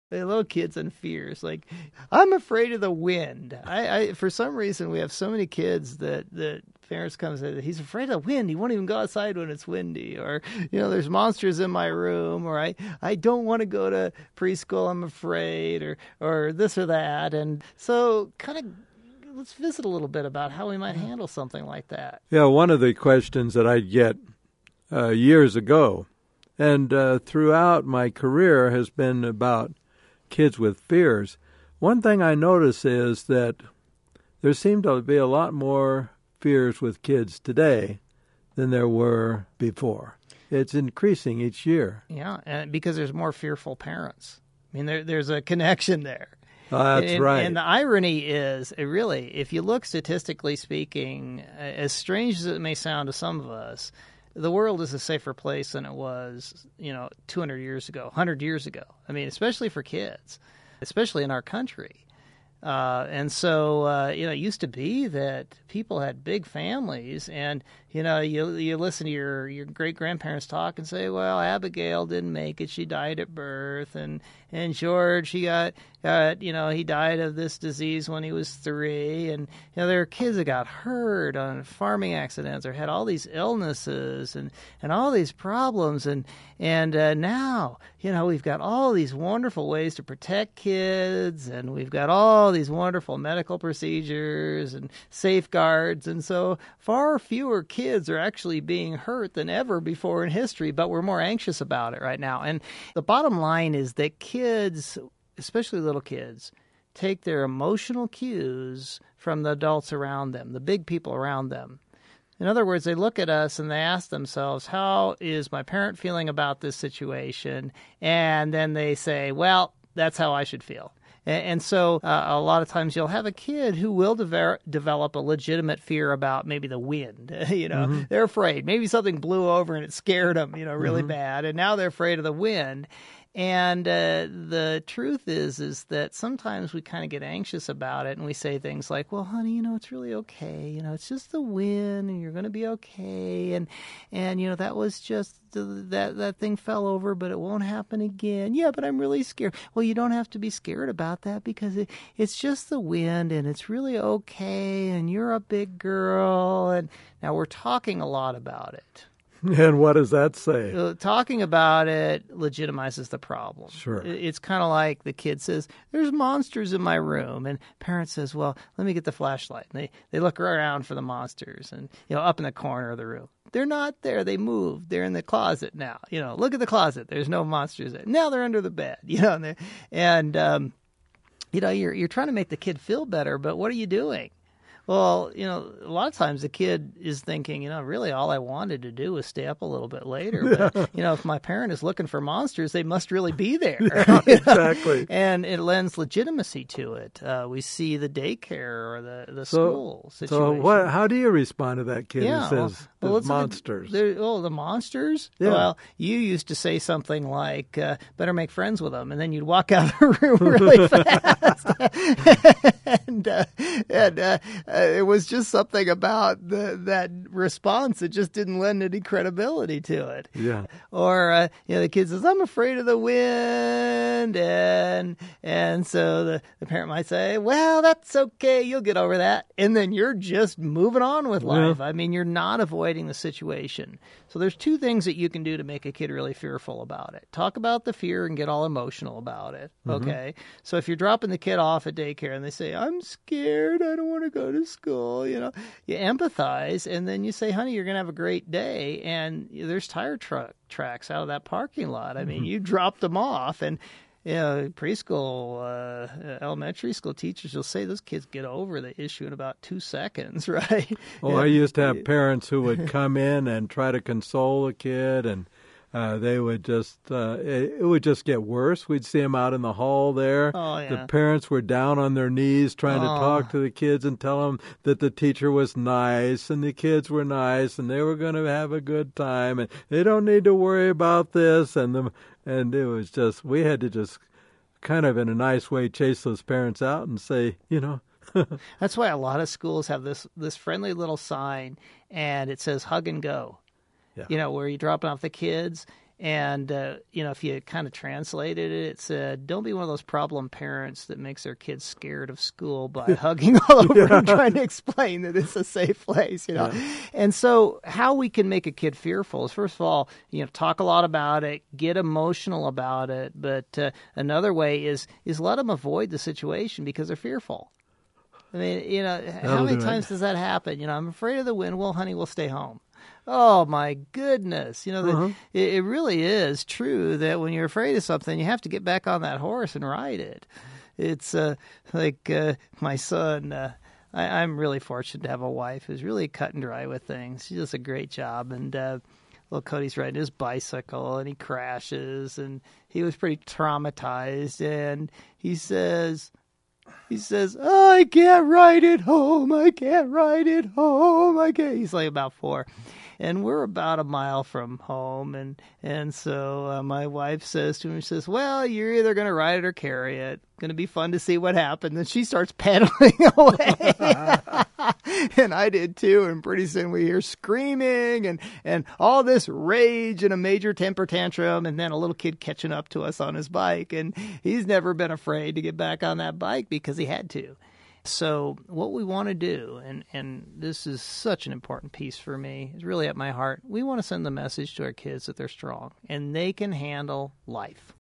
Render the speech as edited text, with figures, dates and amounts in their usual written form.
The little kids and fears. Like, I'm afraid of the wind. I for some reason we have so many kids that parents come and say that he's afraid of the wind. He won't even go outside when it's windy. Or, there's monsters in my room. Or I don't want to go to preschool. I'm afraid. Or this or that. And so kind of let's visit a little bit about how we might handle something like that. Yeah, one of the questions that I get years ago and throughout my career has been about kids with fears. One thing I notice is that there seem to be a lot more fears with kids today than there were before. It's increasing each year. Yeah, and because there's more fearful parents. I mean, there's a connection there. That's right. And the irony is, really, if you look statistically speaking, as strange as it may sound to some of us, the world is a safer place than it was, 200 years ago, 100 years ago. I mean, especially for kids, especially in our country. And so, it used to be that people had big families, and, you listen to your great-grandparents talk and say, well, Abigail didn't make it. She died at birth. And George, he he died of this disease when he was 3. And, there were kids that got hurt on farming accidents or had all these illnesses and all these problems. And now, we've got all these wonderful ways to protect kids, and we've got all these wonderful medical procedures and safeguards. And so far fewer kids are actually being hurt than ever before in history, but we're more anxious about it right now. And the bottom line is that kids, especially little kids, take their emotional cues from the adults around them, the big people around them. In other words, they look at us and they ask themselves, how is my parent feeling about this situation? And then they say, well, that's how I should feel. And so a lot of times you'll have a kid who will develop a legitimate fear about maybe the wind. Mm-hmm. They're afraid. Maybe something blew over and it scared them, really bad. And now they're afraid of the wind. And the truth is that sometimes we kind of get anxious about it, and we say things like, well, honey, it's really okay. It's just the wind, and you're going to be okay. And that was just that thing fell over, but it won't happen again. Yeah, but I'm really scared. Well, you don't have to be scared about that because it's just the wind, and it's really okay, and you're a big girl. And now we're talking a lot about it. And what does that say? Talking about it legitimizes the problem. Sure. It's kind of like the kid says, there's monsters in my room. And parent says, well, let me get the flashlight. And they look around for the monsters and, up in the corner of the room. They're not there. They moved. They're in the closet now. Look at the closet. There's no monsters there. Now they're under the bed. You're trying to make the kid feel better, but what are you doing? Well, a lot of times the kid is thinking, really all I wanted to do was stay up a little bit later. But, if my parent is looking for monsters, they must really be there. Yeah, exactly. And it lends legitimacy to it. We see the daycare or the school situation. So how do you respond to that kid who says monsters? The monsters? Yeah. Well, you used to say something like, better make friends with them. And then you'd walk out of the room really fast. and it was just something about that response that just didn't lend any credibility to it. Yeah. Or the kid says, "I'm afraid of the wind," and so the parent might say, "Well, that's okay, you'll get over that," and then you're just moving on with life. I mean, you're not avoiding the situation. So there's two things that you can do to make a kid really fearful about it. Talk about the fear and get all emotional about it. Okay. So if you're dropping the kid off at daycare and they say, "I'm scared, I don't want to go to school," you empathize, and then you say, "Honey, you're going to have a great day." And there's tire tracks out of that parking lot. I mean, you dropped them off, and preschool, elementary school teachers will say those kids get over the issue in about 2 seconds, right? Well, I used to have parents who would come in and try to console a kid, and they would just, it would just get worse. We'd see them out in the hall there. Oh, yeah. The parents were down on their knees trying to talk to the kids and tell them that the teacher was nice and the kids were nice and they were going to have a good time and they don't need to worry about this. And it was just, we had to just kind of in a nice way chase those parents out and say, That's why a lot of schools have this friendly little sign, and it says "hug and go." Yeah. Where you're dropping off the kids, And, if you kind of translated it, it said, don't be one of those problem parents that makes their kids scared of school by hugging all over them, trying to explain that it's a safe place, Yeah. And so how we can make a kid fearful is, first of all, talk a lot about it, get emotional about it. But another way is let them avoid the situation because they're fearful. I mean, how many times does that happen? I'm afraid of the wind. Well, honey, we'll stay home. Oh, my goodness. It really is true that when you're afraid of something, you have to get back on that horse and ride it. It's like my son. I'm really fortunate to have a wife who's really cut and dry with things. She does a great job. And little Cody's riding his bicycle, and he crashes, and he was pretty traumatized. And he says, oh, I can't ride it home. I can't ride it home. He's like about 4. And we're about a mile from home. And so my wife says to him, she says, well, you're either going to ride it or carry it. Going to be fun to see what happens. And she starts pedaling away. And I did too. And pretty soon we hear screaming and all this rage and a major temper tantrum. And then a little kid catching up to us on his bike. And he's never been afraid to get back on that bike because he had to. So what we want to do, and this is such an important piece for me, it's really at my heart, we want to send the message to our kids that they're strong and they can handle life.